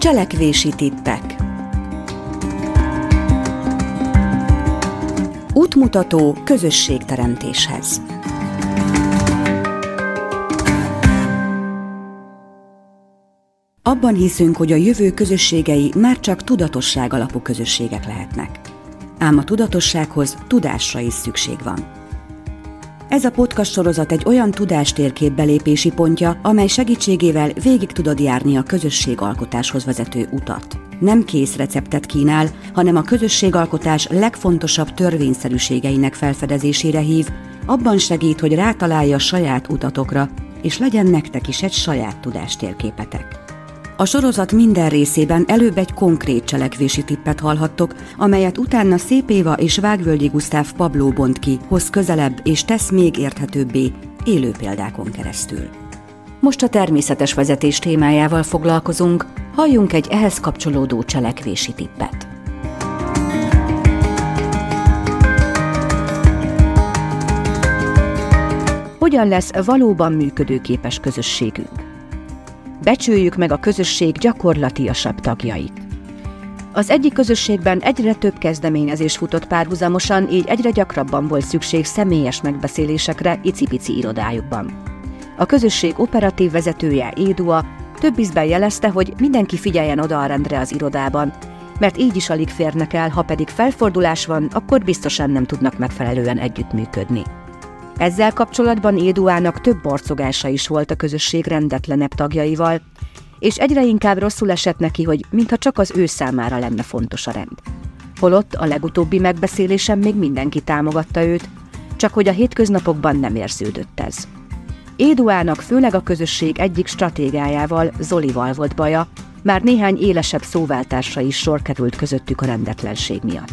Cselekvési tippek. Útmutató közösségteremtéshez. Abban hiszünk, hogy a jövő közösségei már csak tudatosság alapú közösségek lehetnek. Ám a tudatossághoz tudásra is szükség van. Ez a podcast sorozat egy olyan tudástérkép belépési pontja, amely segítségével végig tudod járni a közösségalkotáshoz vezető utat. Nem kész receptet kínál, hanem a közösségalkotás legfontosabb törvényszerűségeinek felfedezésére hív, abban segít, hogy rátalálj a saját utatokra, és legyen nektek is egy saját tudástérképetek. A sorozat minden részében előbb egy konkrét cselekvési tippet hallhattok, amelyet utána Szép Éva és Vágvölgyi Gusztáv Pabló bont ki, hoz közelebb és tesz még érthetőbbé élő példákon keresztül. Most a természetes vezetés témájával foglalkozunk, halljunk egy ehhez kapcsolódó cselekvési tippet. Hogyan lesz valóban működőképes közösségünk? Becsüljük meg a közösség gyakorlatiasabb tagjait. Az egyik közösségben egyre több kezdeményezés futott párhuzamosan, így egyre gyakrabban volt szükség személyes megbeszélésekre icipici irodájukban. A közösség operatív vezetője, Édua, több ízben jelezte, hogy mindenki figyeljen oda a rendre az irodában, mert így is alig férnek el, ha pedig felfordulás van, akkor biztosan nem tudnak megfelelően együttműködni. Ezzel kapcsolatban Éduának több borcogása is volt a közösség rendetlenebb tagjaival, és egyre inkább rosszul esett neki, hogy mintha csak az ő számára lenne fontos a rend. Holott a legutóbbi megbeszélésen még mindenki támogatta őt, csak hogy a hétköznapokban nem érződött ez. Éduának főleg a közösség egyik stratégájával, Zolival volt baja, már néhány élesebb szóváltásra is sor került közöttük a rendetlenség miatt.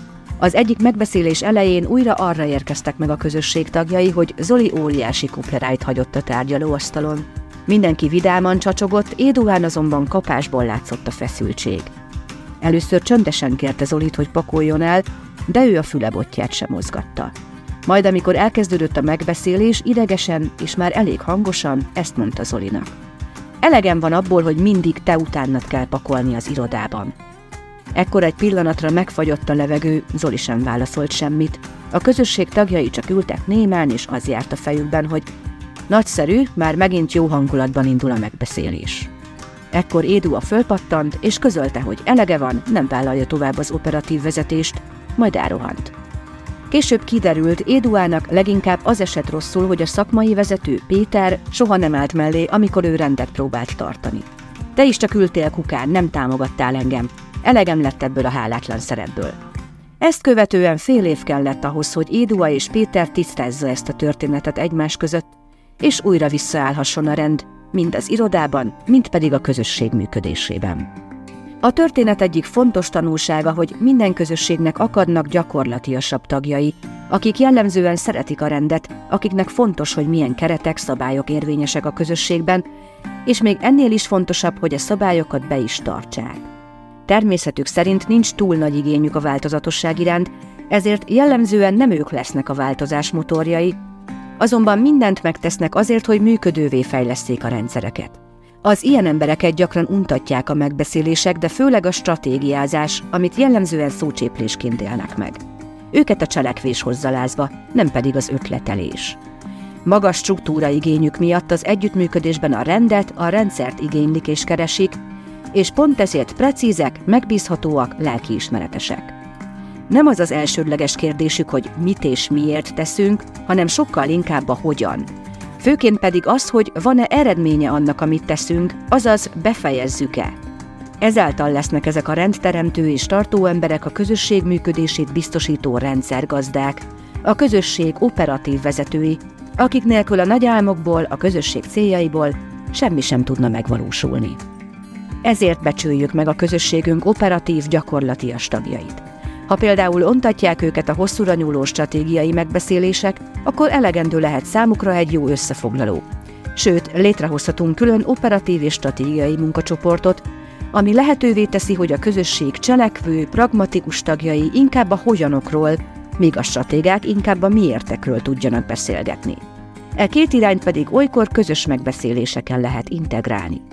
Az egyik megbeszélés elején újra arra érkeztek meg a közösség tagjai, hogy Zoli óriási kuplerájt hagyott a tárgyalóasztalon. Mindenki vidáman csacsogott, Éduán azonban kapásból látszott a feszültség. Először csöndesen kérte Zolit, hogy pakoljon el, de ő a fülebotját sem mozgatta. Majd amikor elkezdődött a megbeszélés, idegesen és már elég hangosan ezt mondta Zolinak. Elegem van abból, hogy mindig te utánad kell pakolni az irodában. Ekkor egy pillanatra megfagyott a levegő, Zoli sem válaszolt semmit. A közösség tagjai csak ültek némán, és az járt a fejükben, hogy nagyszerű, már megint jó hangulatban indul a megbeszélés. Ekkor Édua fölpattant, és közölte, hogy elege van, nem vállalja tovább az operatív vezetést, majd elrohant. Később kiderült, Éduának leginkább az esett rosszul, hogy a szakmai vezető, Péter, soha nem állt mellé, amikor ő rendet próbált tartani. Te is csak ültél kukán, nem támogattál engem. Elegem lett ebből a hálátlan szerepből. Ezt követően fél év kellett ahhoz, hogy Édua és Péter tisztázza ezt a történetet egymás között, és újra visszaállhasson a rend, mind az irodában, mind pedig a közösség működésében. A történet egyik fontos tanulsága, hogy minden közösségnek akadnak gyakorlatiasabb tagjai, akik jellemzően szeretik a rendet, akiknek fontos, hogy milyen keretek, szabályok érvényesek a közösségben, és még ennél is fontosabb, hogy a szabályokat be is tartsák. Természetük szerint nincs túl nagy igényük a változatosság iránt, ezért jellemzően nem ők lesznek a változás motorjai, azonban mindent megtesznek azért, hogy működővé fejlesszék a rendszereket. Az ilyen embereket gyakran untatják a megbeszélések, de főleg a stratégiázás, amit jellemzően szócséplésként élnek meg. Őket a cselekvés hozza lázba, nem pedig az ötletelés. Magas struktúra igényük miatt az együttműködésben a rendet, a rendszert igénylik és keresik, és pont ezért precízek, megbízhatóak, lelkiismeretesek. Nem az az elsődleges kérdésük, hogy mit és miért teszünk, hanem sokkal inkább a hogyan. Főként pedig az, hogy van-e eredménye annak, amit teszünk, azaz befejezzük-e. Ezáltal lesznek ezek a rendteremtő és tartó emberek a közösség működését biztosító rendszergazdák, a közösség operatív vezetői, akik nélkül a nagy álmokból, a közösség céljaiból semmi sem tudna megvalósulni. Ezért becsüljük meg a közösségünk operatív, gyakorlatias tagjait. Ha például ontatják őket a hosszúra nyúló stratégiai megbeszélések, akkor elegendő lehet számukra egy jó összefoglaló. Sőt, létrehozhatunk külön operatív és stratégiai munkacsoportot, ami lehetővé teszi, hogy a közösség cselekvő, pragmatikus tagjai inkább a hogyanokról, míg a stratégák inkább a miértekről tudjanak beszélgetni. E két irányt pedig olykor közös megbeszéléseken lehet integrálni.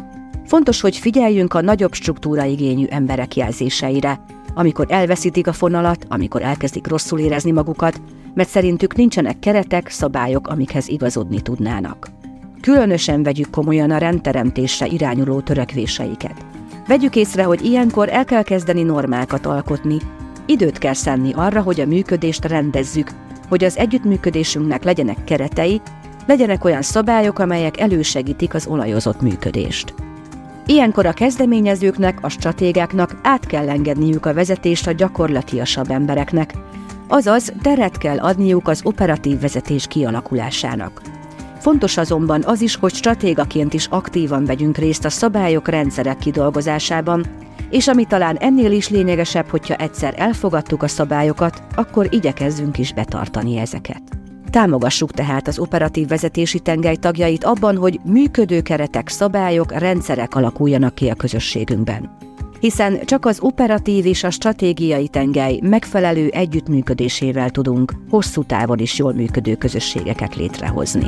Fontos, hogy figyeljünk a nagyobb struktúraigényű emberek jelzéseire, amikor elveszítik a fonalat, amikor elkezdik rosszul érezni magukat, mert szerintük nincsenek keretek, szabályok, amikhez igazodni tudnának. Különösen vegyük komolyan a rendteremtésre irányuló törekvéseiket. Vegyük észre, hogy ilyenkor el kell kezdeni normákat alkotni, időt kell szánni arra, hogy a működést rendezzük, hogy az együttműködésünknek legyenek keretei, legyenek olyan szabályok, amelyek elősegítik az olajozott működést. Ilyenkor a kezdeményezőknek, a stratégáknak át kell engedniük a vezetést a gyakorlatiasabb embereknek, azaz teret kell adniuk az operatív vezetés kialakulásának. Fontos azonban az is, hogy stratégaként is aktívan vegyünk részt a szabályok, rendszerek kidolgozásában, és ami talán ennél is lényegesebb, hogyha egyszer elfogadtuk a szabályokat, akkor igyekezzünk is betartani ezeket. Támogassuk tehát az operatív vezetési tengely tagjait abban, hogy működő keretek, szabályok, rendszerek alakuljanak ki a közösségünkben. Hiszen csak az operatív és a stratégiai tengely megfelelő együttműködésével tudunk hosszú távon is jól működő közösségeket létrehozni.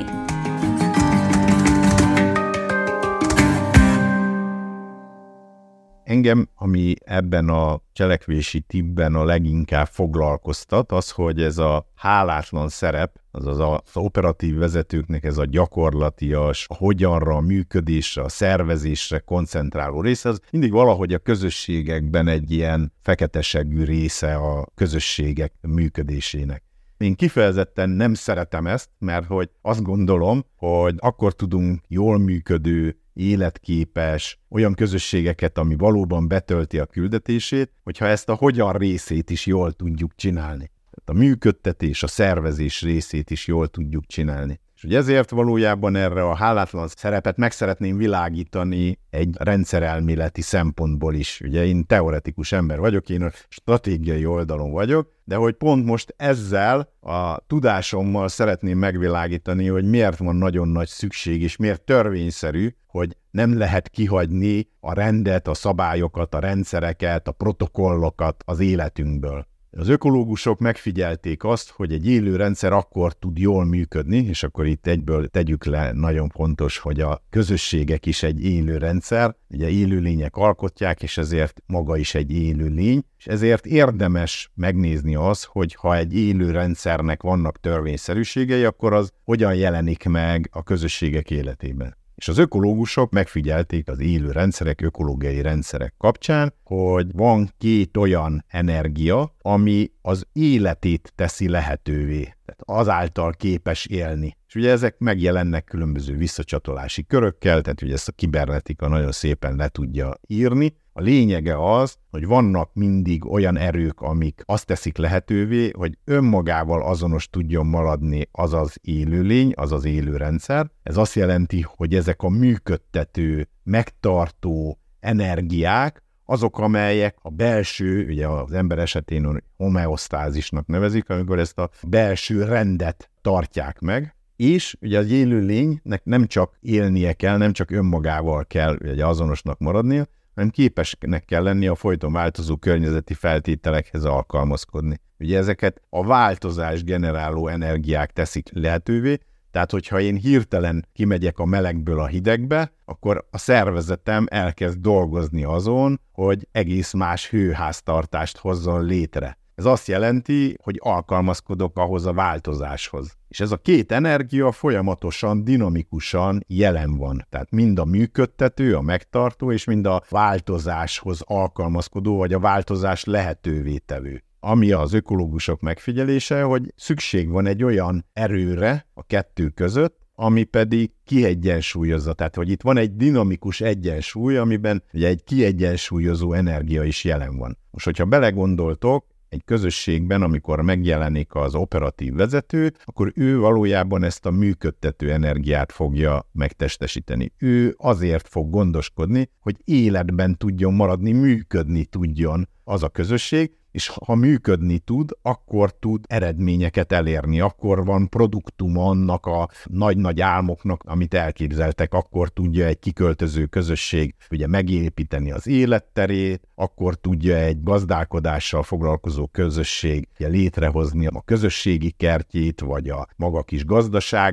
Engem, ami ebben a cselekvési tippben a leginkább foglalkoztat, az, hogy ez a hálátlan szerep, azaz az operatív vezetőknek ez a gyakorlatias, a hogyanra, a működésre, a szervezésre koncentráló része, az mindig valahogy a közösségekben egy ilyen feketesegű része a közösségek működésének. Én kifejezetten nem szeretem ezt, mert hogy azt gondolom, hogy akkor tudunk jól működő, életképes, olyan közösségeket, ami valóban betölti a küldetését, hogyha ezt a hogyan részét is jól tudjuk csinálni. Tehát a működtetés, a szervezés részét is jól tudjuk csinálni. És ugye ezért valójában erre a hálátlan szerepet meg szeretném világítani egy rendszerelméleti szempontból is. Ugye én teoretikus ember vagyok, én a stratégiai oldalon vagyok, de hogy pont most ezzel a tudásommal szeretném megvilágítani, hogy miért van nagyon nagy szükség, és miért törvényszerű, hogy nem lehet kihagyni a rendet, a szabályokat, a rendszereket, a protokollokat az életünkből. Az ökológusok megfigyelték azt, hogy egy élő rendszer akkor tud jól működni, és akkor itt egyből tegyük le, nagyon fontos, hogy a közösségek is egy élő rendszer, ugye élőlények alkotják, és ezért maga is egy élő lény, és ezért érdemes megnézni az, hogy ha egy élő rendszernek vannak törvényszerűségei, akkor az hogyan jelenik meg a közösségek életében. És az ökológusok megfigyelték az élő rendszerek, ökológiai rendszerek kapcsán, hogy van két olyan energia, ami az életét teszi lehetővé, tehát azáltal képes élni. És ugye ezek megjelennek különböző visszacsatolási körökkel, tehát ugye ezt a kibernetika nagyon szépen le tudja írni. A lényege az, hogy vannak mindig olyan erők, amik azt teszik lehetővé, hogy önmagával azonos tudjon maradni az az élőlény, az az élő rendszer. Ez azt jelenti, hogy ezek a működtető, megtartó energiák, azok, amelyek a belső, ugye az ember esetén homeosztázisnak nevezik, amikor ezt a belső rendet tartják meg, és ugye az élőlénynek nem csak élnie kell, nem csak önmagával kell ugye azonosnak maradnia, hanem képesnek kell lenni a folyton változó környezeti feltételekhez alkalmazkodni. Ugye ezeket a változás generáló energiák teszik lehetővé, tehát hogyha én hirtelen kimegyek a melegből a hidegbe, akkor a szervezetem elkezd dolgozni azon, hogy egész más hőháztartást hozzon létre. Ez azt jelenti, hogy alkalmazkodok ahhoz a változáshoz. És ez a két energia folyamatosan, dinamikusan jelen van. Tehát mind a működtető, a megtartó, és mind a változáshoz alkalmazkodó, vagy a változás lehetővé tevő. Ami az ökológusok megfigyelése, hogy szükség van egy olyan erőre a kettő között, ami pedig kiegyensúlyozza. Tehát, hogy itt van egy dinamikus egyensúly, amiben ugye egy kiegyensúlyozó energia is jelen van. Most, hogyha belegondoltok, egy közösségben, amikor megjelenik az operatív vezető, akkor ő valójában ezt a működtető energiát fogja megtestesíteni. Ő azért fog gondoskodni, hogy életben tudjon maradni, működni tudjon az a közösség, és ha működni tud, akkor tud eredményeket elérni, akkor van produktuma annak a nagy-nagy álmoknak, amit elképzeltek, akkor tudja egy kiköltöző közösség ugye megépíteni az életterét, akkor tudja egy gazdálkodással foglalkozó közösség ugye létrehozni a közösségi kertjét, vagy a maga kis gazdaságát.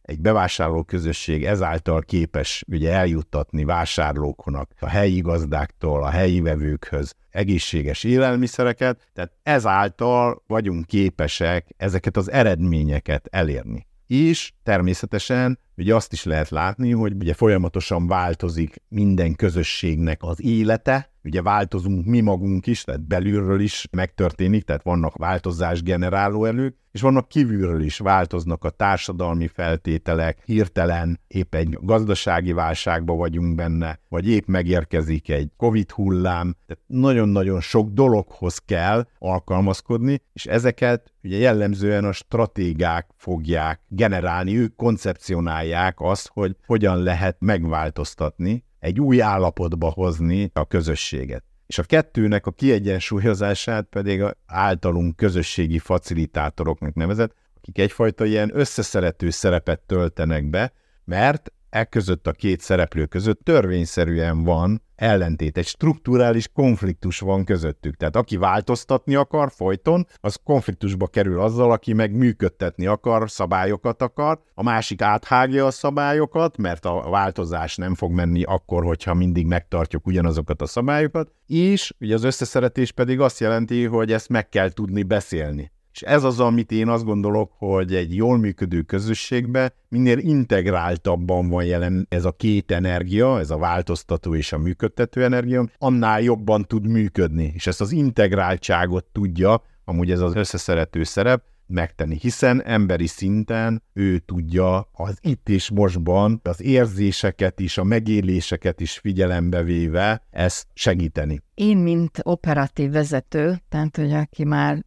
egy bevásárló közösség ezáltal képes ugye eljuttatni vásárlóknak, a helyi gazdáktól, a helyi vevőkhöz egészséges élelmiszereket, tehát ezáltal vagyunk képesek ezeket az eredményeket elérni. És természetesen ugye azt is lehet látni, hogy ugye folyamatosan változik minden közösségnek az élete, ugye változunk mi magunk is, tehát belülről is megtörténik, tehát vannak változás generáló erők, és vannak kívülről is, változnak a társadalmi feltételek, hirtelen épp egy gazdasági válságban vagyunk benne, vagy épp megérkezik egy Covid hullám, tehát nagyon-nagyon sok dologhoz kell alkalmazkodni, és ezeket ugye jellemzően a stratégák fogják generálni, ők koncepcionálják azt, hogy hogyan lehet megváltoztatni, egy új állapotba hozni a közösséget. És a kettőnek a kiegyensúlyozását pedig általunk közösségi facilitátoroknak nevezett, akik egyfajta ilyen összeszerető szerepet töltenek be, mert között a két szereplő között törvényszerűen van ellentét, egy strukturális konfliktus van közöttük. Tehát aki változtatni akar folyton, az konfliktusba kerül azzal, aki meg működtetni akar, szabályokat akar, a másik áthágja a szabályokat, mert a változás nem fog menni akkor, hogyha mindig megtartjuk ugyanazokat a szabályokat, és ugye az összeszeretés pedig azt jelenti, hogy ezt meg kell tudni beszélni. És ez az, amit én azt gondolok, hogy egy jól működő közösségben minél integráltabban van jelen ez a két energia, ez a változtató és a működtető energia, annál jobban tud működni. És ezt az integráltságot tudja, amúgy ez az összeszerető szerep, megtenni, hiszen emberi szinten ő tudja az itt és mostban az érzéseket is, a megéléseket is figyelembe véve ezt segíteni. Én, mint operatív vezető, tehát hogy aki már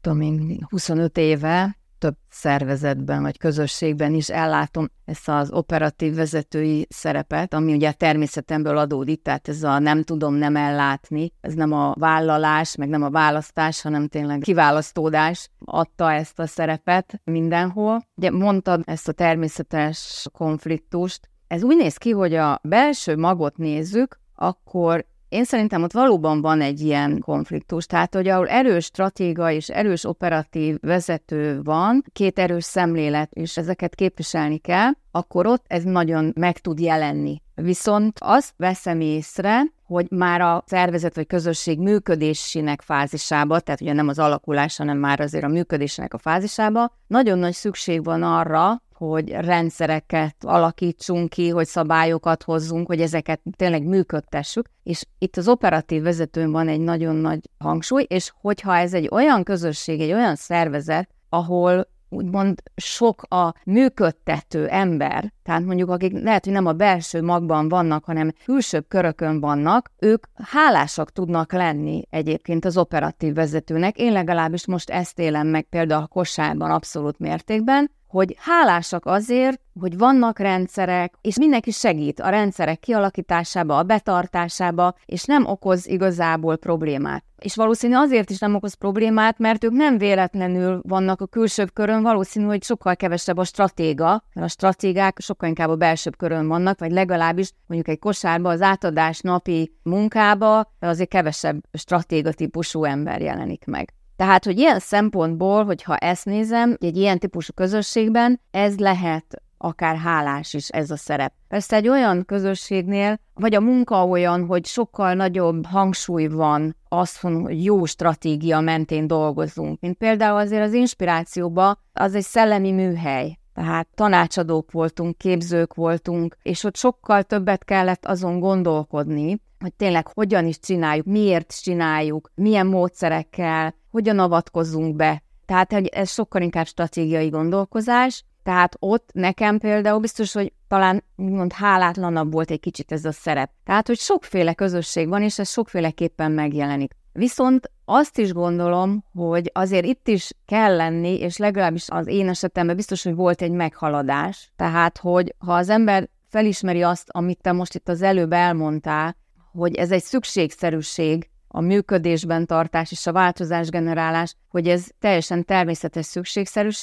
25 éve több szervezetben vagy közösségben is ellátom ezt az operatív vezetői szerepet, ami ugye a természetemből adódik, tehát ez a nem tudom nem ellátni, ez nem a vállalás, meg nem a választás, hanem tényleg kiválasztódás adta ezt a szerepet mindenhol. Ugye mondtad ezt a természetes konfliktust, ez úgy néz ki, hogy a belső magot nézzük, akkor én szerintem ott valóban van egy ilyen konfliktus, tehát hogy ahol erős stratéga és erős operatív vezető van, két erős szemlélet, és ezeket képviselni kell, akkor ott ez nagyon meg tud jelenni. Viszont azt veszem észre, hogy már a szervezet vagy közösség működésének fázisába, tehát ugye nem az alakulás, hanem már azért a működésének a fázisába, nagyon nagy szükség van arra, hogy rendszereket alakítsunk ki, hogy szabályokat hozzunk, hogy ezeket tényleg működtessük, és itt az operatív vezetőn van egy nagyon nagy hangsúly, és hogyha ez egy olyan közösség, egy olyan szervezet, ahol úgymond sok a működtető ember, tehát mondjuk akik lehet, hogy nem a belső magban vannak, hanem külsőbb körökön vannak, ők hálásak tudnak lenni egyébként az operatív vezetőnek. Én legalábbis most ezt élem meg például a kosárban abszolút mértékben, hogy hálásak azért, hogy vannak rendszerek, és mindenki segít a rendszerek kialakításába, a betartásába, és nem okoz igazából problémát. És valószínű azért is nem okoz problémát, mert ők nem véletlenül vannak a külsőbb körön, valószínű, hogy sokkal kevesebb a stratéga, mert a stratégák sokkal inkább a belsőbb körön vannak, vagy legalábbis mondjuk egy kosárba, az átadás napi munkába azért kevesebb stratéga típusú ember jelenik meg. Tehát, hogy ilyen szempontból, hogyha ezt nézem, egy ilyen típusú közösségben, ez lehet akár hálás is ez a szerep. Persze egy olyan közösségnél, vagy a munka olyan, hogy sokkal nagyobb hangsúly van azon, hogy jó stratégia mentén dolgozunk. Mint például azért az inspirációban az egy szellemi műhely. Tehát tanácsadók voltunk, képzők voltunk, és ott sokkal többet kellett azon gondolkodni, hogy tényleg hogyan is csináljuk, miért csináljuk, milyen módszerekkel, hogyan avatkozzunk be. Tehát ez sokkal inkább stratégiai gondolkozás, tehát ott nekem például biztos, hogy talán úgymond hálátlanabb volt egy kicsit ez a szerep. Tehát, hogy sokféle közösség van, és ez sokféleképpen megjelenik. Viszont azt is gondolom, hogy azért itt is kell lenni, és legalábbis az én esetemben biztos, hogy volt egy meghaladás. Tehát, hogy ha az ember felismeri azt, amit te most itt az előbb elmondtál, hogy ez egy szükségszerűség, a működésben tartás és a változás generálás, hogy ez teljesen természetes szükségszerűség,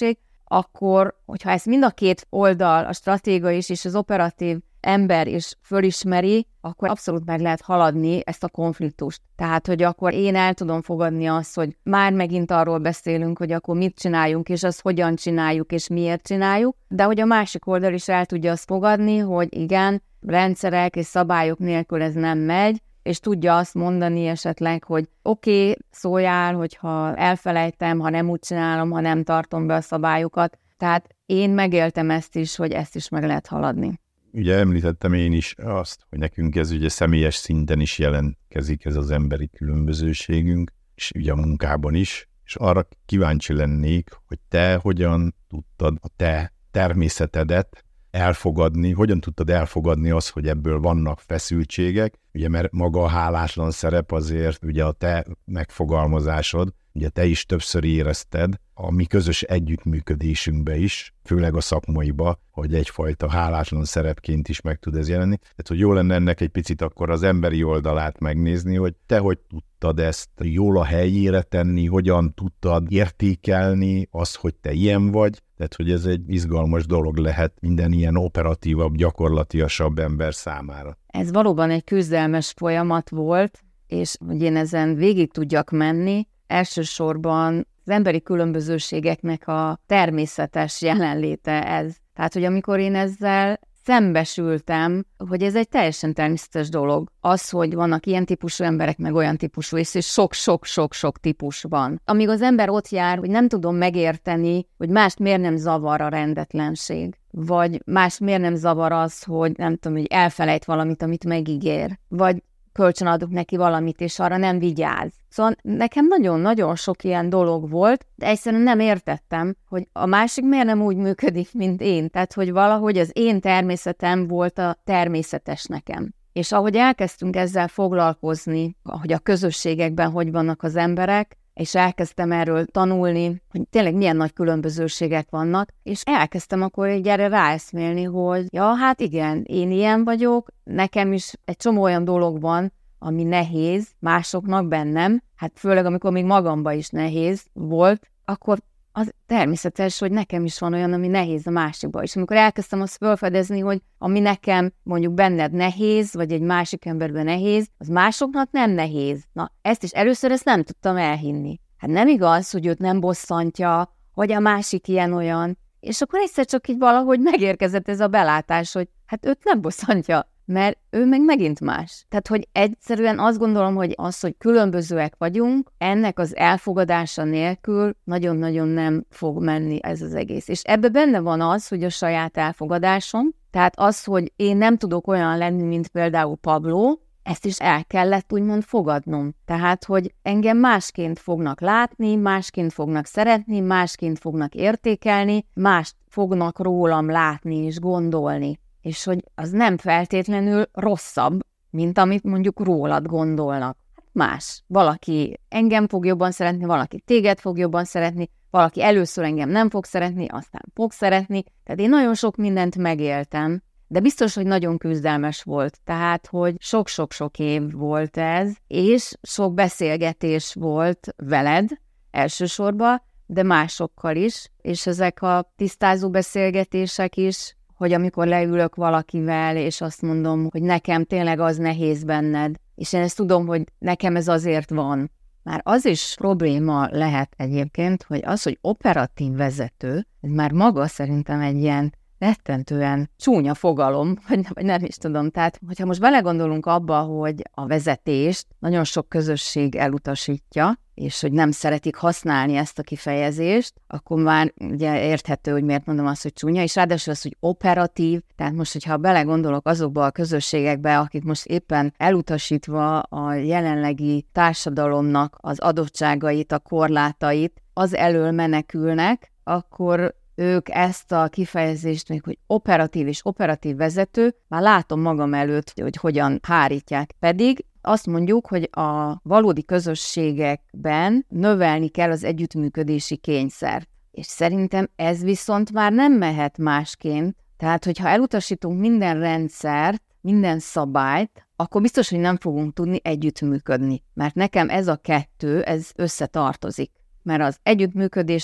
akkor, hogyha ezt mind a két oldal, a stratéga is és az operatív ember is fölismeri, akkor abszolút meg lehet haladni ezt a konfliktust. Tehát, hogy akkor én el tudom fogadni azt, hogy már megint arról beszélünk, hogy akkor mit csináljunk, és azt hogyan csináljuk, és miért csináljuk, de hogy a másik oldal is el tudja azt fogadni, hogy igen, rendszerek és szabályok nélkül ez nem megy, és tudja azt mondani esetleg, hogy oké, szóljál, hogyha elfelejtem, ha nem úgy csinálom, ha nem tartom be a szabályokat. Tehát én megéltem ezt is, hogy ezt is meg lehet haladni. Ugye említettem én is azt, hogy nekünk ez ugye személyes szinten is jelentkezik ez az emberi különbözőségünk, és ugye a munkában is, és arra kíváncsi lennék, hogy te hogyan tudtad a te természetedet elfogadni, hogyan tudtad elfogadni azt, hogy ebből vannak feszültségek, ugye mert maga a hálátlan szerep azért ugye a te megfogalmazásod, ugye te is többször érezted a mi közös együttműködésünkbe is, főleg a szakmaiba, hogy egyfajta hálátlan szerepként is meg tud ez jelenni. Tehát, hogy jó lenne ennek egy picit akkor az emberi oldalát megnézni, hogy te hogy tudtad ezt jól a helyére tenni, hogyan tudtad értékelni azt, hogy te ilyen vagy. Tehát, hogy ez egy izgalmas dolog lehet minden ilyen operatívabb, gyakorlatiasabb ember számára. Ez valóban egy küzdelmes folyamat volt, és hogy én ezen végig tudjak menni, elsősorban az emberi különbözőségeknek a természetes jelenléte ez. Tehát, hogy amikor én ezzel szembesültem, hogy ez egy teljesen természetes dolog. Az, hogy vannak ilyen típusú emberek, meg olyan típusú, és sok-sok-sok-sok típus van. Amíg az ember ott jár, hogy nem tudom megérteni, hogy mást miért nem zavar a rendetlenség, vagy más miért nem zavar az, hogy nem tudom, hogy elfelejt valamit, amit megígér, vagy kölcsön adok neki valamit, és arra nem vigyáz. Szóval nekem nagyon-nagyon sok ilyen dolog volt, de egyszerűen nem értettem, hogy a másik miért nem úgy működik, mint én. Tehát, hogy valahogy az én természetem volt a természetes nekem. És ahogy elkezdtünk ezzel foglalkozni, hogy a közösségekben hogy vannak az emberek, és elkezdtem erről tanulni, hogy tényleg milyen nagy különbözőségek vannak, és elkezdtem akkor erre ráeszmélni, hogy ja, hát igen, én ilyen vagyok, nekem is egy csomó olyan dolog van, ami nehéz másoknak, bennem, hát főleg amikor még magamban is nehéz volt, akkor az természetes, hogy nekem is van olyan, ami nehéz a másikban. És amikor elkezdtem azt felfedezni, hogy ami nekem mondjuk benned nehéz, vagy egy másik emberben nehéz, az másoknak nem nehéz. Na, először nem tudtam elhinni. Hát nem igaz, hogy őt nem bosszantja, hogy a másik ilyen-olyan. És akkor egyszer csak így valahogy megérkezett ez a belátás, hogy hát őt nem bosszantja, mert ő meg megint más. Tehát, hogy egyszerűen azt gondolom, hogy az, hogy különbözőek vagyunk, ennek az elfogadása nélkül nagyon-nagyon nem fog menni ez az egész. És ebbe benne van az, hogy a saját elfogadásom, tehát az, hogy én nem tudok olyan lenni, mint például Pablo, ezt is el kellett úgymond fogadnom. Tehát, hogy engem másként fognak látni, másként fognak szeretni, másként fognak értékelni, mást fognak rólam látni és gondolni. És hogy az nem feltétlenül rosszabb, mint amit mondjuk rólad gondolnak. Más. Valaki engem fog jobban szeretni, valaki téged fog jobban szeretni, valaki először engem nem fog szeretni, aztán fog szeretni. Tehát én nagyon sok mindent megéltem, de biztos, hogy nagyon küzdelmes volt. Tehát, hogy sok-sok-sok év volt ez, és sok beszélgetés volt veled elsősorban, de másokkal is, és ezek a tisztázó beszélgetések is, hogy amikor leülök valakivel, és azt mondom, hogy nekem tényleg az nehéz benned, és én ezt tudom, hogy nekem ez azért van. Már az is probléma lehet egyébként, hogy az, hogy operatív vezető, ez már maga szerintem egy ilyen rettentően csúnya fogalom, vagy nem is tudom. Tehát, hogyha most belegondolunk abba, hogy a vezetést nagyon sok közösség elutasítja, és hogy nem szeretik használni ezt a kifejezést, akkor már ugye érthető, hogy miért mondom azt, hogy csúnya, és ráadásul az, hogy operatív, tehát most, hogyha belegondolok azokba a közösségekbe, akik most éppen elutasítva a jelenlegi társadalomnak az adottságait, a korlátait, az elől menekülnek, akkor ők ezt a kifejezést, még hogy operatív és operatív vezető, már látom magam előtt, hogy hogyan hárítják. Pedig azt mondjuk, hogy a valódi közösségekben növelni kell az együttműködési kényszert. És szerintem ez viszont már nem mehet másként. Tehát, hogyha elutasítunk minden rendszert, minden szabályt, akkor biztos, hogy nem fogunk tudni együttműködni. Mert nekem ez a kettő, ez összetartozik. Mert az együttműködésnek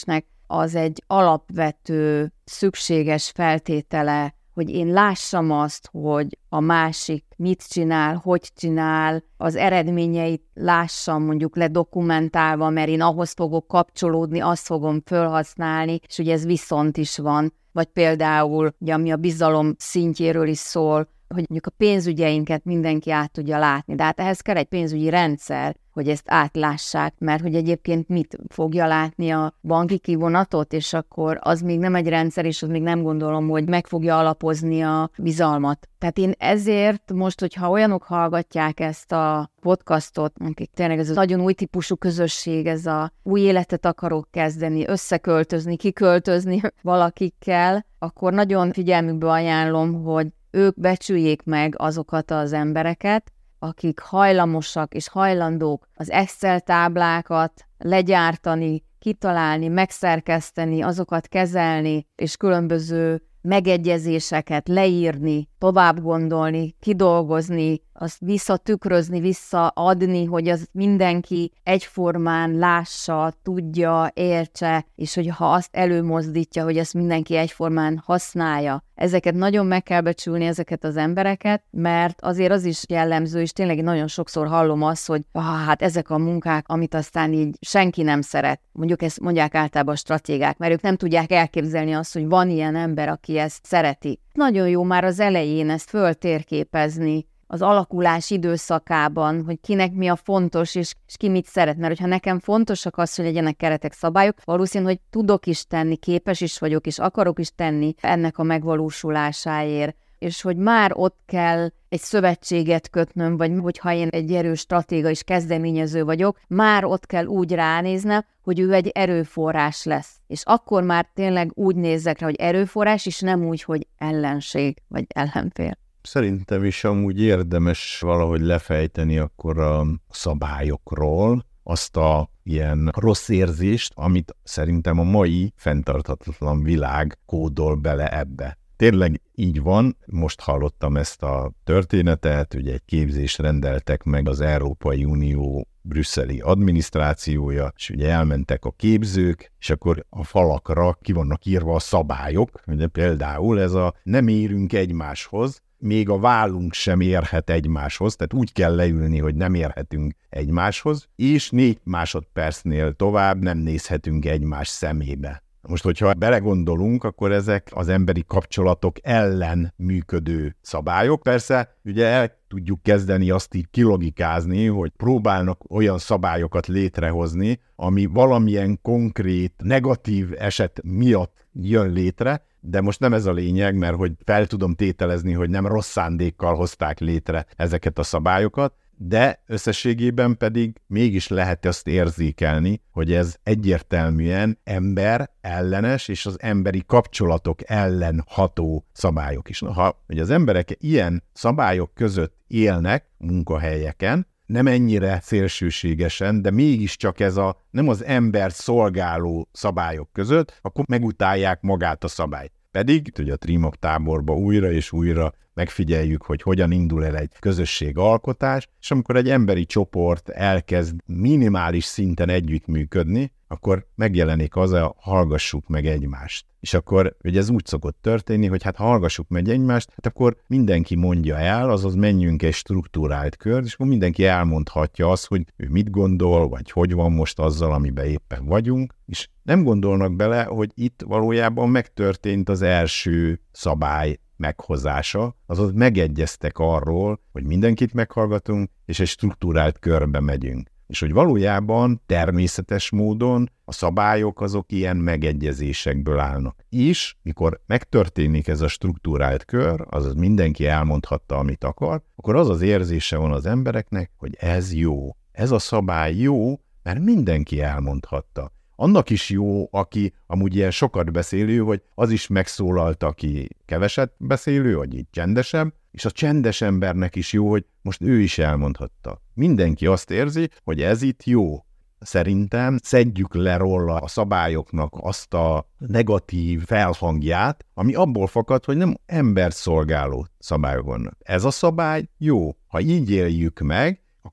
az egy alapvető, szükséges feltétele, hogy én lássam azt, hogy a másik mit csinál, hogy csinál, az eredményeit lássam mondjuk ledokumentálva, mert én ahhoz fogok kapcsolódni, azt fogom felhasználni, és ugye ez viszont is van. Vagy például, ugye, ami a bizalom szintjéről is szól, hogy mondjuk a pénzügyeinket mindenki át tudja látni, de hát ehhez kell egy pénzügyi rendszer, hogy ezt átlássák, mert hogy egyébként mit fogja látni a banki kivonatot, és akkor az még nem egy rendszer, és az még nem gondolom, hogy meg fogja alapozni a bizalmat. Tehát én ezért most, hogyha olyanok hallgatják ezt a podcastot, akik tényleg ez a nagyon új típusú közösség, ez a új életet akarok kezdeni, összeköltözni, kiköltözni valakikkel, akkor nagyon figyelmükbe ajánlom, hogy ők becsüljék meg azokat az embereket, akik hajlamosak és hajlandók az Excel táblákat legyártani, kitalálni, megszerkeszteni, azokat kezelni, és különböző megegyezéseket leírni, tovább gondolni, kidolgozni, azt visszatükrözni, visszaadni, hogy az mindenki egyformán lássa, tudja, értse, és hogyha azt előmozdítja, hogy ezt mindenki egyformán használja. Ezeket nagyon meg kell becsülni, ezeket az embereket, mert azért az is jellemző, és tényleg nagyon sokszor hallom azt, hogy hát ezek a munkák, amit aztán így senki nem szeret. Mondjuk ezt mondják általában a stratégák, mert ők nem tudják elképzelni azt, hogy van ilyen ember, aki ezt szereti. Nagyon jó már az elején ezt föltérképezni, az alakulás időszakában, hogy kinek mi a fontos, és ki mit szeret. Mert hogyha nekem fontosak az, hogy legyenek keretek, szabályok, valószínű, hogy tudok is tenni, képes is vagyok, és akarok is tenni ennek a megvalósulásáért. És hogy már ott kell egy szövetséget kötnöm, vagy hogyha én egy erős stratéga és kezdeményező vagyok, már ott kell úgy ránéznem, hogy ő egy erőforrás lesz. És akkor már tényleg úgy nézzek rá, hogy erőforrás, és nem úgy, hogy ellenség, vagy ellenfél. Szerintem is amúgy érdemes valahogy lefejteni akkor a szabályokról azt a ilyen rossz érzést, amit szerintem a mai fenntarthatatlan világ kódol bele ebbe. Tényleg így van, most hallottam ezt a történetet, ugye egy képzést rendeltek meg az Európai Unió brüsszeli adminisztrációja, és ugye elmentek a képzők, és akkor a falakra ki vannak írva a szabályok, ugye például ez a nem érünk egymáshoz, még a vállunk sem érhet egymáshoz, tehát úgy kell leülni, hogy nem érhetünk egymáshoz, és 4 másodpercnél tovább nem nézhetünk egymás szemébe. Most, hogyha belegondolunk, akkor ezek az emberi kapcsolatok ellen működő szabályok. Persze, ugye el tudjuk kezdeni azt így kilogikázni, hogy próbálnak olyan szabályokat létrehozni, ami valamilyen konkrét, negatív eset miatt jön létre, de most nem ez a lényeg, mert hogy fel tudom tételezni, hogy nem rossz szándékkal hozták létre ezeket a szabályokat, de összességében pedig mégis lehet azt érzékelni, hogy ez egyértelműen ember ellenes és az emberi kapcsolatok ellen ható szabályok is. Ha hogy az emberek ilyen szabályok között élnek munkahelyeken, nem ennyire szélsőségesen, de mégiscsak ez nem az embert szolgáló szabályok között, akkor megutálják magát a szabályt. Pedig, ugye a Trimok táborba újra és újra megfigyeljük, hogy hogyan indul el egy közösségalkotás, és amikor egy emberi csoport elkezd minimális szinten együttműködni, akkor megjelenik az hallgassuk meg egymást. És akkor ugye ez úgy szokott történni, hogy hát ha hallgassuk meg egymást, hát akkor mindenki mondja el, azaz menjünk egy struktúrált kört, és akkor mindenki elmondhatja azt, hogy ő mit gondol, vagy hogy van most azzal, amiben éppen vagyunk, és nem gondolnak bele, hogy itt valójában megtörtént az első szabály meghozása, azaz megegyeztek arról, hogy mindenkit meghallgatunk, és egy struktúrált körbe megyünk. És hogy valójában természetes módon a szabályok azok ilyen megegyezésekből állnak. És mikor megtörténik ez a struktúrált kör, azaz mindenki elmondhatta, amit akar, akkor az az érzése van az embereknek, hogy ez jó. Ez a szabály jó, mert mindenki elmondhatta. Annak is jó, aki amúgy ilyen sokat beszélő, hogy az is megszólalt, aki keveset beszélő, vagy így csendesebb, és a csendes embernek is jó, hogy most ő is elmondhatta. Mindenki azt érzi, hogy ez itt jó. Szerintem szedjük le róla a szabályoknak azt a negatív felhangját, ami abból fakad, hogy nem embert szolgáló szabályok vannak. Ez a szabály jó. Ha így éljük meg,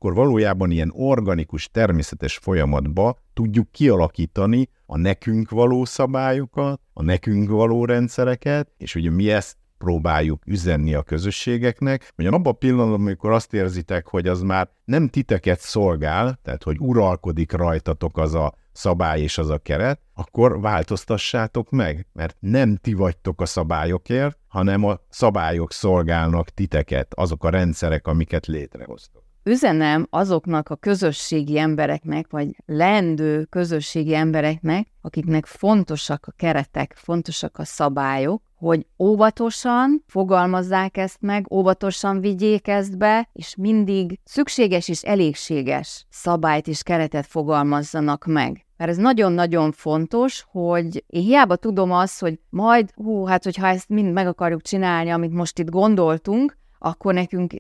akkor valójában ilyen organikus, természetes folyamatba tudjuk kialakítani a nekünk való szabályokat, a nekünk való rendszereket, és ugye mi ezt próbáljuk üzenni a közösségeknek, hogy abban a pillanatban, amikor azt érzitek, hogy az már nem titeket szolgál, tehát hogy uralkodik rajtatok az a szabály és az a keret, akkor változtassátok meg, mert nem ti vagytok a szabályokért, hanem a szabályok szolgálnak titeket, azok a rendszerek, amiket létrehoztok. Üzenem azoknak a közösségi embereknek, vagy leendő közösségi embereknek, akiknek fontosak a keretek, fontosak a szabályok, hogy óvatosan fogalmazzák ezt meg, óvatosan vigyék ezt be, és mindig szükséges és elégséges szabályt és keretet fogalmazzanak meg. Mert ez nagyon-nagyon fontos, hogy én hiába tudom azt, hogy majd, hogyha ezt mind meg akarjuk csinálni, amit most itt gondoltunk, akkor nekünk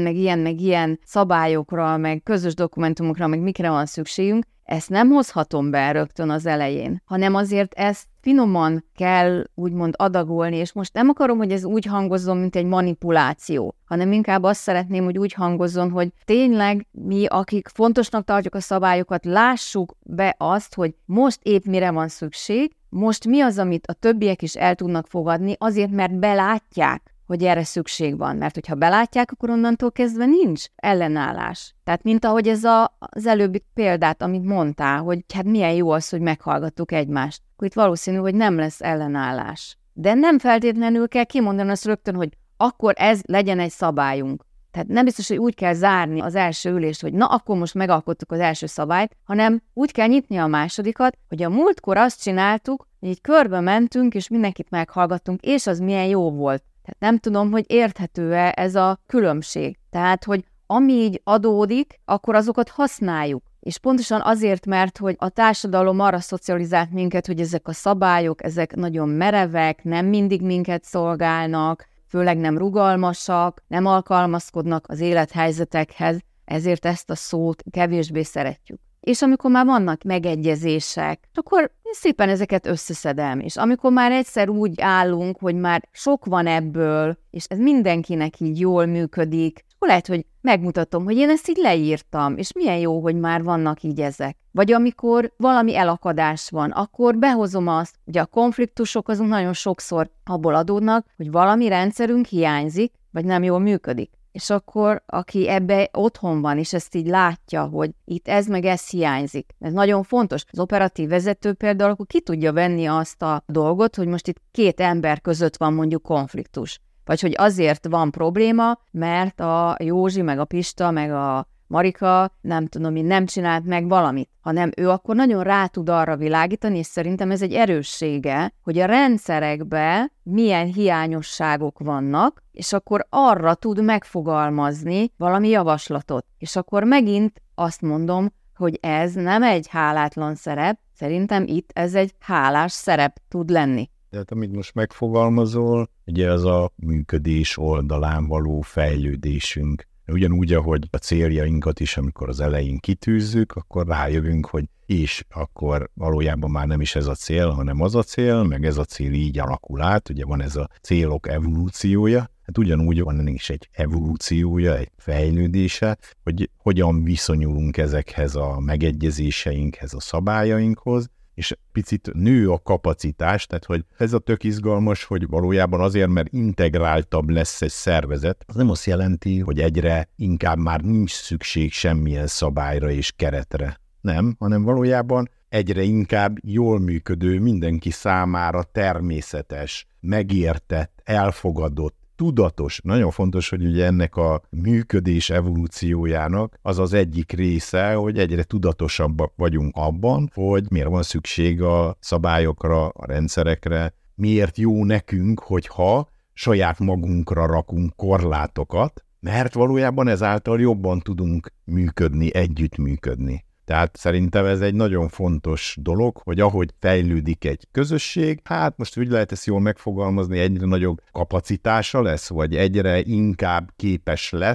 ilyen szabályokra, meg közös dokumentumokra, meg mikre van szükségünk, ezt nem hozhatom be rögtön az elején, hanem azért ezt finoman kell úgymond adagolni, és most nem akarom, hogy ez úgy hangozzon, mint egy manipuláció, hanem inkább azt szeretném, hogy úgy hangozzon, hogy tényleg mi, akik fontosnak tartjuk a szabályokat, lássuk be azt, hogy most épp mire van szükség, most mi az, amit a többiek is el tudnak fogadni, azért, mert belátják, hogy erre szükség van, mert hogyha belátják, akkor onnantól kezdve nincs ellenállás. Tehát mint ahogy ez az előbbi példát, amit mondtál, hogy hát milyen jó az, hogy meghallgattuk egymást, akkor itt valószínű, hogy nem lesz ellenállás. De nem feltétlenül kell kimondani azt rögtön, hogy akkor ez legyen egy szabályunk. Tehát nem biztos, hogy úgy kell zárni az első ülést, hogy na, akkor most megalkottuk az első szabályt, hanem úgy kell nyitni a másodikat, hogy a múltkor azt csináltuk, hogy így körbe mentünk, és mindenkit meghallgattunk, és az milyen jó volt. Tehát nem tudom, hogy érthető-e ez a különbség. Tehát, hogy ami így adódik, akkor azokat használjuk. És pontosan azért, mert hogy a társadalom arra szocializált minket, hogy ezek a szabályok, ezek nagyon merevek, nem mindig minket szolgálnak, főleg nem rugalmasak, nem alkalmazkodnak az élethelyzetekhez, ezért ezt a szót kevésbé szeretjük. És amikor már vannak megegyezések, akkor én szépen ezeket összeszedem, és amikor már egyszer úgy állunk, hogy már sok van ebből, és ez mindenkinek így jól működik, akkor lehet, hogy megmutatom, hogy én ezt így leírtam, és milyen jó, hogy már vannak így ezek. Vagy amikor valami elakadás van, akkor behozom azt, hogy a konfliktusok azok nagyon sokszor abból adódnak, hogy valami rendszerünk hiányzik, vagy nem jól működik. És akkor, aki ebbe otthon van, és ezt így látja, hogy itt ez meg ez hiányzik. Ez nagyon fontos. Az operatív vezető például akkor ki tudja venni azt a dolgot, hogy most itt két ember között van mondjuk konfliktus. Vagy hogy azért van probléma, mert a Józsi, meg a Pista, meg a Marika, nem tudom én, nem csinált meg valamit, hanem ő akkor nagyon rá tud arra világítani, és szerintem ez egy erőssége, hogy a rendszerekben milyen hiányosságok vannak, és akkor arra tud megfogalmazni valami javaslatot. És akkor megint azt mondom, hogy ez nem egy hálátlan szerep, szerintem itt ez egy hálás szerep tud lenni. Tehát amit most megfogalmazol, ugye az a működés oldalán való fejlődésünk. Ugyanúgy, ahogy a céljainkat is, amikor az elején kitűzzük, akkor rájövünk, hogy és akkor valójában már nem is ez a cél, hanem az a cél, meg ez a cél így alakul át, ugye van ez a célok evolúciója, hát ugyanúgy van ennek is egy evolúciója, egy fejlődése, hogy hogyan viszonyulunk ezekhez a megegyezéseinkhez, a szabályainkhoz, és picit nő a kapacitás, tehát hogy ez a tök izgalmas, hogy valójában azért, mert integráltabb lesz egy szervezet, az nem azt jelenti, hogy egyre inkább már nincs szükség semmilyen szabályra és keretre. Nem, hanem valójában egyre inkább jól működő, mindenki számára természetes, megértett, elfogadott, tudatos. Nagyon fontos, hogy ugye ennek a működés evolúciójának az az egyik része, hogy egyre tudatosabbak vagyunk abban, hogy miért van szükség a szabályokra, a rendszerekre, miért jó nekünk, hogyha saját magunkra rakunk korlátokat, mert valójában ezáltal jobban tudunk működni, együttműködni. Tehát szerintem ez egy nagyon fontos dolog, hogy ahogy fejlődik egy közösség, hát most úgy lehet ezt jól megfogalmazni, egyre nagyobb kapacitása lesz, vagy egyre inkább képes lesz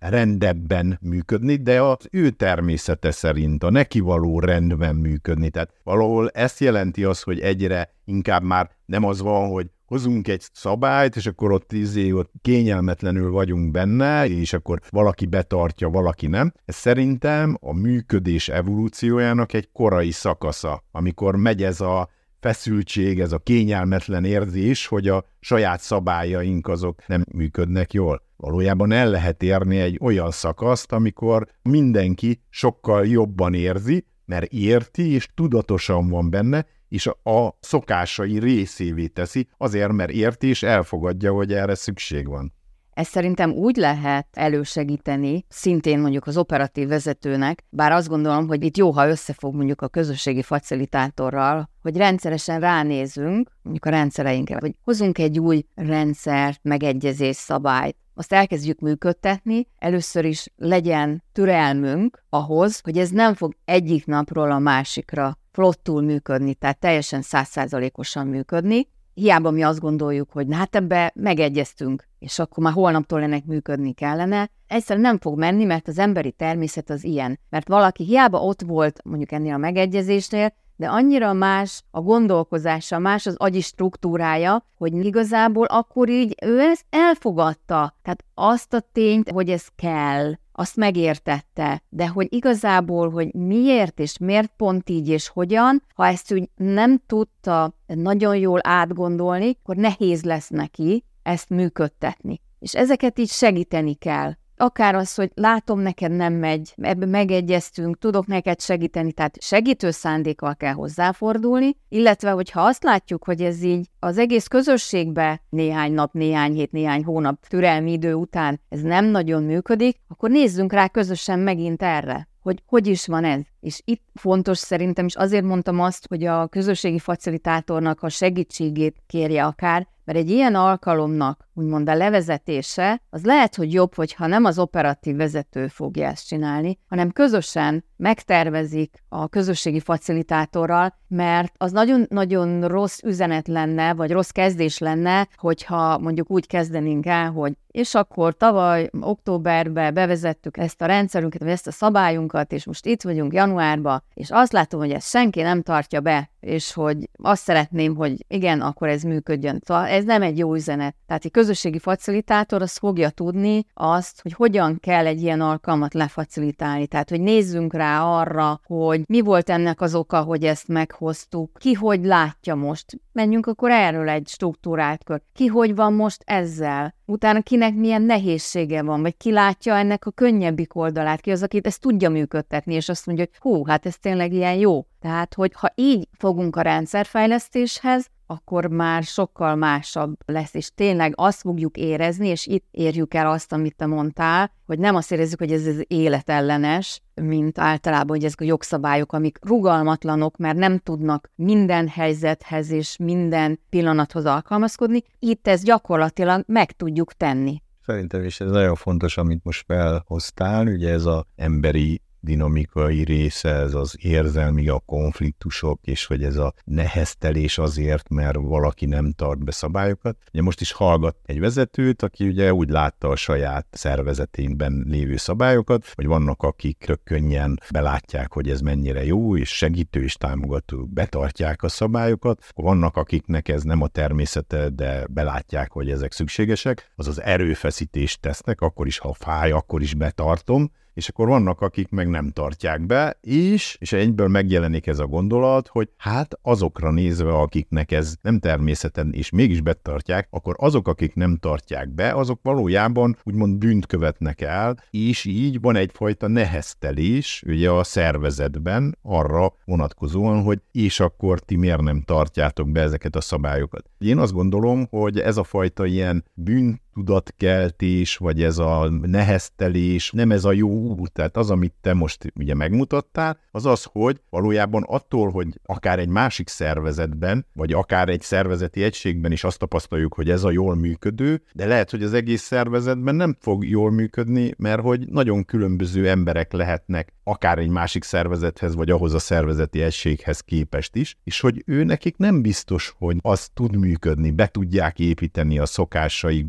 rendebben működni, de az ő természete szerint, a neki való rendben működni. Tehát valahol ezt jelenti az, hogy egyre inkább már nem az van, hogy hozunk egy szabályt, és akkor ott kényelmetlenül vagyunk benne, és akkor valaki betartja, valaki nem. Ez szerintem a működés evolúciójának egy korai szakasza, amikor megy ez a feszültség, ez a kényelmetlen érzés, hogy a saját szabályaink azok nem működnek jól. Valójában el lehet érni egy olyan szakaszt, amikor mindenki sokkal jobban érzi, mert érti, és tudatosan van benne, és a szokásai részévé teszi, azért, mert érti, és elfogadja, hogy erre szükség van. Ezt szerintem úgy lehet elősegíteni, szintén mondjuk az operatív vezetőnek, bár azt gondolom, hogy itt jó, ha összefog mondjuk a közösségi facilitátorral, hogy rendszeresen ránézünk, mondjuk a rendszereinkre, hogy hozunk egy új rendszert, megegyezés, szabályt, azt elkezdjük működtetni, először is legyen türelmünk ahhoz, hogy ez nem fog egyik napról a másikra flottul működni, tehát teljesen 100%-osan működni. Hiába mi azt gondoljuk, hogy na hát ebbe megegyeztünk, és akkor már holnaptól ennek működni kellene. Egyszerűen nem fog menni, mert az emberi természet az ilyen. Mert valaki hiába ott volt mondjuk ennél a megegyezésnél, de annyira más a gondolkozása, más az agyi struktúrája, hogy igazából akkor így ő ezt elfogadta. Tehát azt a tényt, hogy ez kell, azt megértette, de hogy igazából, hogy miért és miért pont így és hogyan, ha ezt úgy nem tudta nagyon jól átgondolni, akkor nehéz lesz neki ezt működtetni. És ezeket így segíteni kell. Akár az, hogy látom, neked nem megy, ebben megegyeztünk, tudok neked segíteni, tehát segítő szándékkal kell hozzáfordulni, illetve, hogyha azt látjuk, hogy ez így az egész közösségbe néhány nap, néhány hét, néhány hónap türelmi idő után ez nem nagyon működik, akkor nézzünk rá közösen megint erre, hogy is van ez. És itt fontos szerintem, és azért mondtam azt, hogy a közösségi facilitátornak a segítségét kérje akár, mert egy ilyen alkalomnak, úgymond a levezetése, az lehet, hogy jobb, hogyha nem az operatív vezető fogja ezt csinálni, hanem közösen megtervezik a közösségi facilitátorral, mert az nagyon-nagyon rossz üzenet lenne, vagy rossz kezdés lenne, hogyha mondjuk úgy kezdenénk el, hogy és akkor tavaly októberben bevezettük ezt a rendszerünket, vagy ezt a szabályunkat, és most itt vagyunk januárban, és azt látom, hogy ezt senki nem tartja be, és hogy azt szeretném, hogy igen, akkor ez működjön. Szóval ez nem egy jó üzenet. Tehát egy közösségi facilitátor az fogja tudni azt, hogy hogyan kell egy ilyen alkalmat lefacilitálni. Tehát, hogy nézzünk rá arra, hogy mi volt ennek az oka, hogy ezt meghoztuk, ki hogy látja most. Menjünk akkor erről egy struktúrált kör. Ki hogy van most ezzel? Utána kinek milyen nehézsége van, vagy ki látja ennek a könnyebbik oldalát, ki az, akit ezt tudja működtetni, és azt mondja, hogy hú, hát ez tényleg ilyen jó. Tehát, hogy ha így fogunk a rendszerfejlesztéshez, akkor már sokkal másabb lesz, és tényleg azt fogjuk érezni, és itt érjük el azt, amit te mondtál, hogy nem azt érezzük, hogy ez az életellenes, mint általában, hogy ezek a jogszabályok, amik rugalmatlanok, mert nem tudnak minden helyzethez és minden pillanathoz alkalmazkodni, itt ezt gyakorlatilag meg tudjuk tenni. Szerintem is ez nagyon fontos, amit most felhoztál, ugye ez az emberi dinamikai része, ez az érzelmi, a konfliktusok, és hogy ez a neheztelés azért, mert valaki nem tart be szabályokat. Ugye most is hallgat egy vezetőt, aki ugye úgy látta a saját szervezetében lévő szabályokat, hogy vannak, akik tök könnyen belátják, hogy ez mennyire jó, és segítő és támogató betartják a szabályokat. Vannak, akiknek ez nem a természete, de belátják, hogy ezek szükségesek, azaz erőfeszítést tesznek, akkor is, ha fáj, akkor is betartom, és akkor vannak, akik meg nem tartják be, és egyből megjelenik ez a gondolat, hogy hát azokra nézve, akiknek ez nem természeten, és mégis betartják, akkor azok, akik nem tartják be, azok valójában úgymond bűnt követnek el, és így van egyfajta neheztelés ugye a szervezetben arra vonatkozóan, hogy és akkor ti miért nem tartjátok be ezeket a szabályokat. Én azt gondolom, hogy ez a fajta ilyen bűntudatkeltés, vagy ez a neheztelés, nem ez a jó út. Tehát az, amit te most ugye megmutattál, az az, hogy valójában attól, hogy akár egy másik szervezetben, vagy akár egy szervezeti egységben is azt tapasztaljuk, hogy ez a jól működő, de lehet, hogy az egész szervezetben nem fog jól működni, mert hogy nagyon különböző emberek lehetnek akár egy másik szervezethez, vagy ahhoz a szervezeti egységhez képest is, és hogy nekik nem biztos, hogy az tud működni, be tudják építeni a szokásaikba,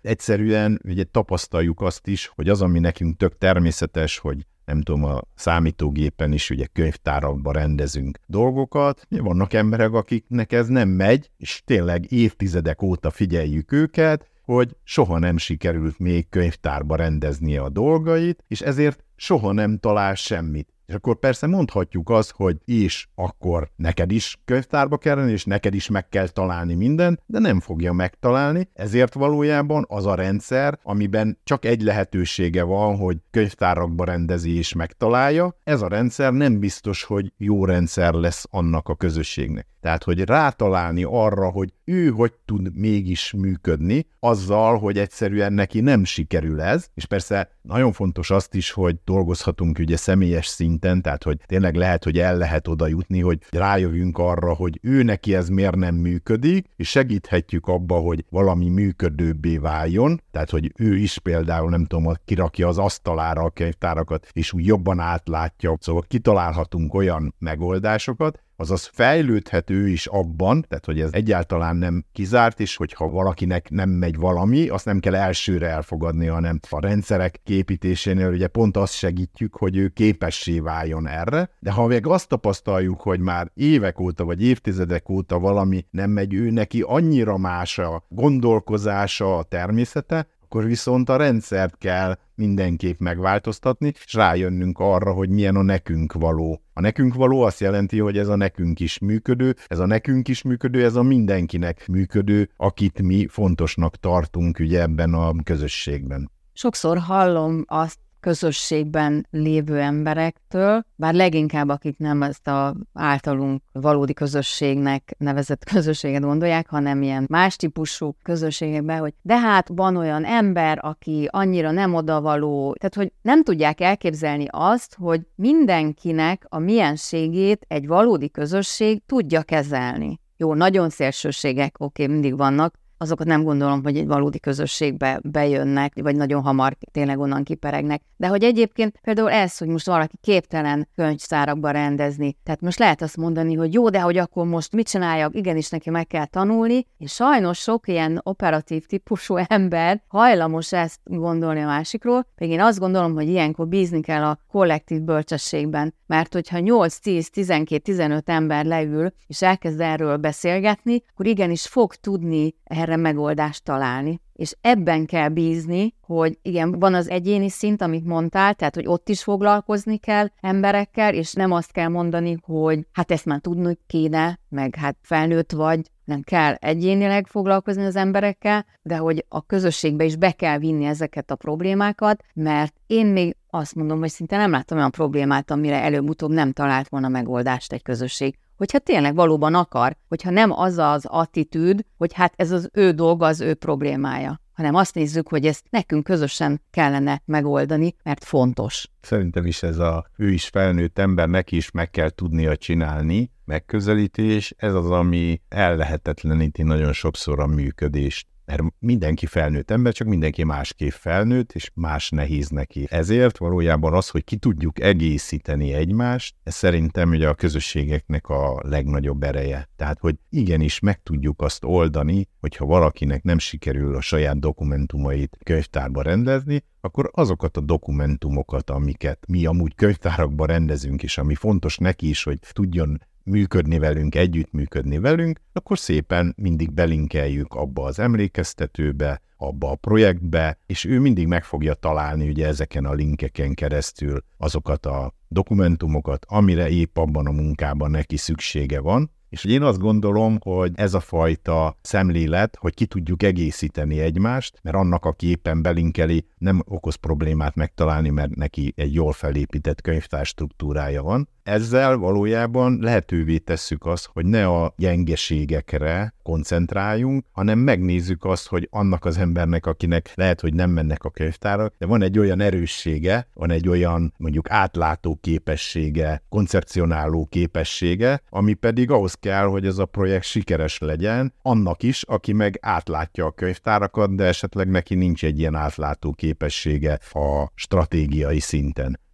egyszerűen ugye tapasztaljuk azt is, hogy az, ami nekünk tök természetes, hogy nem tudom, a számítógépen is ugye könyvtárakba rendezünk dolgokat. Vannak emberek, akiknek ez nem megy, és tényleg évtizedek óta figyeljük őket, hogy soha nem sikerült még könyvtárba rendeznie a dolgait, és ezért soha nem talál semmit. És akkor persze mondhatjuk azt, hogy és akkor neked is könyvtárba kell lenni, és neked is meg kell találni mindent, de nem fogja megtalálni, ezért valójában az a rendszer, amiben csak egy lehetősége van, hogy könyvtárakba rendezi és megtalálja, ez a rendszer nem biztos, hogy jó rendszer lesz annak a közösségnek. Tehát, hogy rátalálni arra, hogy ő hogy tud mégis működni, azzal, hogy egyszerűen neki nem sikerül ez, és persze nagyon fontos azt is, hogy dolgozhatunk ugye személyes szinten, tehát, hogy tényleg lehet, hogy el lehet oda jutni, hogy rájövünk arra, hogy ő neki ez miért nem működik, és segíthetjük abba, hogy valami működőbbé váljon, tehát, hogy ő is például, nem tudom, kirakja az asztalára a könyvtárakat, és úgy jobban átlátja, szóval kitalálhatunk olyan megoldásokat, azaz fejlődhet ő is abban, tehát hogy ez egyáltalán nem kizárt, és hogyha valakinek nem megy valami, azt nem kell elsőre elfogadni, hanem a rendszerek képítésénél ugye pont azt segítjük, hogy ő képessé váljon erre, de ha még azt tapasztaljuk, hogy már évek óta vagy évtizedek óta valami nem megy, ő neki annyira más a gondolkozása, a természete, akkor viszont a rendszert kell mindenképp megváltoztatni, és rájönnünk arra, hogy milyen a nekünk való. A nekünk való azt jelenti, hogy ez a nekünk is működő, ez a nekünk is működő, ez a mindenkinek működő, akit mi fontosnak tartunk ugye ebben a közösségben. Sokszor hallom azt közösségben lévő emberektől, bár leginkább akik nem ezt az általunk valódi közösségnek nevezett közösséget gondolják, hanem ilyen más típusú közösségekben, hogy de hát van olyan ember, aki annyira nem odavaló, tehát hogy nem tudják elképzelni azt, hogy mindenkinek a mienségét egy valódi közösség tudja kezelni. Jó, nagyon szélsőségek, oké, mindig vannak, azokat nem gondolom, hogy egy valódi közösségbe bejönnek, vagy nagyon hamar tényleg onnan kiperegnek. De hogy egyébként például ez, hogy most valaki képtelen könyvtárakba rendezni, tehát most lehet azt mondani, hogy jó, de hogy akkor most mit csináljak, igenis neki meg kell tanulni, és sajnos sok ilyen operatív típusú ember hajlamos ezt gondolni a másikról, pedig én azt gondolom, hogy ilyenkor bízni kell a kollektív bölcsességben, mert hogyha 8, 10, 12, 15 ember leül, és elkezd erről beszélgetni, akkor igenis fog tudni erre megoldást találni. És ebben kell bízni, hogy igen, van az egyéni szint, amit mondtál, tehát, hogy ott is foglalkozni kell emberekkel, és nem azt kell mondani, hogy hát ezt már tudni kéne, meg hát felnőtt vagy, nem kell egyénileg foglalkozni az emberekkel, de hogy a közösségbe is be kell vinni ezeket a problémákat, mert én még azt mondom, hogy szinte nem láttam olyan problémát, amire előbb-utóbb nem talált volna megoldást egy közösség. Hogyha tényleg valóban akar, hogyha nem az az attitűd, hogy hát ez az ő dolga, az ő problémája, hanem azt nézzük, hogy ezt nekünk közösen kellene megoldani, mert fontos. Szerintem is ez ő is felnőtt ember, neki is meg kell tudnia csinálni, megközelítés, ez az, ami ellehetetleníti nagyon sokszor a működést. Mert mindenki felnőtt ember, csak mindenki másképp felnőtt, és más nehéz neki. Ezért valójában az, hogy ki tudjuk egészíteni egymást, ez szerintem ugye a közösségeknek a legnagyobb ereje. Tehát, hogy igenis meg tudjuk azt oldani, hogyha valakinek nem sikerül a saját dokumentumait könyvtárba rendezni, akkor azokat a dokumentumokat, amiket mi amúgy könyvtárakba rendezünk, és ami fontos neki is, hogy tudjon működni velünk, együttműködni velünk, akkor szépen mindig belinkeljük abba az emlékeztetőbe, abba a projektbe, és ő mindig meg fogja találni ugye ezeken a linkeken keresztül azokat a dokumentumokat, amire épp abban a munkában neki szüksége van. És én azt gondolom, hogy ez a fajta szemlélet, hogy ki tudjuk egészíteni egymást, mert annak, aki éppen belinkeli, nem okoz problémát megtalálni, mert neki egy jól felépített könyvtár struktúrája van. Ezzel valójában lehetővé tesszük azt, hogy ne a gyengeségekre koncentráljunk, hanem megnézzük azt, hogy annak az embernek, akinek lehet, hogy nem mennek a könyvtárak, de van egy olyan erőssége, van egy olyan mondjuk átlátó képessége, koncepcionáló képessége, ami pedig ahhoz kell, hogy ez a projekt sikeres legyen, annak is, aki meg átlátja a könyvtárakat, de esetleg neki nincs egy ilyen átlátó képessége a stratégiai szinten.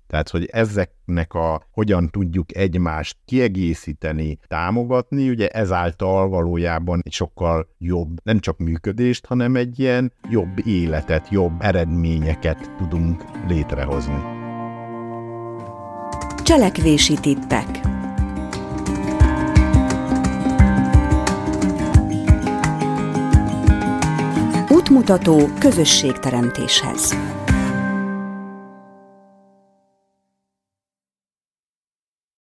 Tehát, hogy ezeknek hogyan tudjuk egymást kiegészíteni, támogatni, ugye ezáltal valójában egy sokkal jobb, nem csak működést, hanem egy ilyen jobb életet, jobb eredményeket tudunk létrehozni. Cselekvési tippek. Útmutató közösségteremtéshez.